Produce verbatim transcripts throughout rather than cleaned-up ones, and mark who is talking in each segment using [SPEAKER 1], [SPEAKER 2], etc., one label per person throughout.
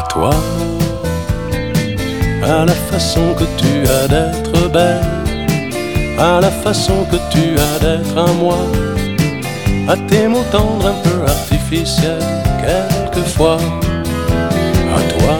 [SPEAKER 1] Toi, à la façon que tu as d'être belle, à la façon que tu as d'être à moi, à tes mots tendres un peu artificiels quelquefois. À toi,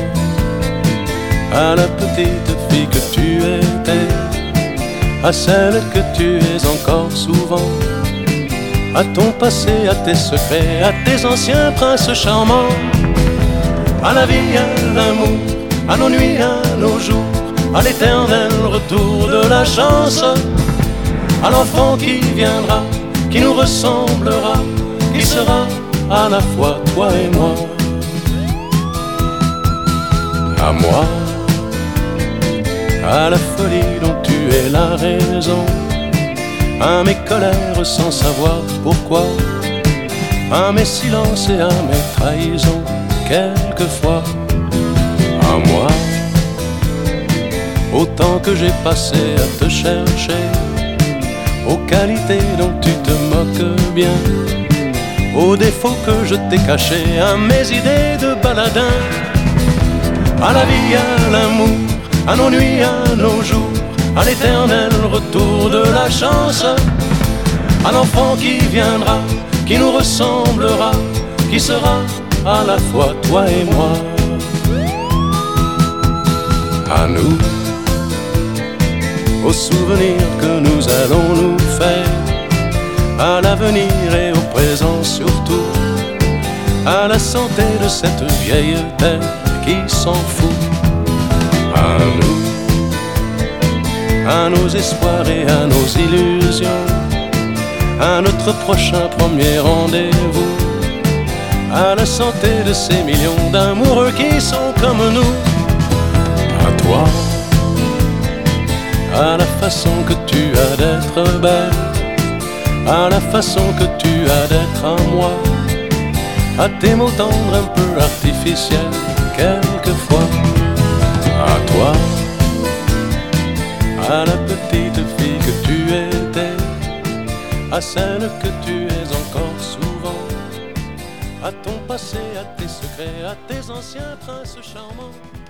[SPEAKER 1] à la petite fille que tu étais, à celle que tu es encore souvent, à ton passé, à tes secrets, à tes anciens princes charmants, à la vie, à l'amour, à nos nuits, à nos jours, à l'éternel retour de la chance, à l'enfant qui viendra, qui nous ressemblera, qui sera à la fois toi et moi. À moi, à la folie dont tu es la raison, à mes colères sans savoir pourquoi, à mes silences et à mes trahisons quelquefois. À moi, au temps que j'ai passé à te chercher, aux qualités dont tu te moques bien, aux défauts que je t'ai cachés, à mes idées de baladin, à la vie, à l'amour, à nos nuits, à nos jours, à l'éternel retour de la chance, à l'enfant qui viendra, qui nous ressemblera, qui sera à la fois toi et moi. À nous, aux souvenirs que nous allons nous faire, à l'avenir et au présent surtout, à la santé de cette vieille terre qui s'en fout. À nous, à nos espoirs et à nos illusions, à notre prochain premier rendez-vous, à la santé de ces millions d'amoureux qui sont comme nous. À toi, à la façon que tu as d'être belle, à la façon que tu as d'être à moi, à tes mots tendres un peu artificiels quelquefois. À toi, à la petite fille que tu étais, à celle que tu es encore souvent, à ton passé, à tes secrets, à tes anciens princes charmants.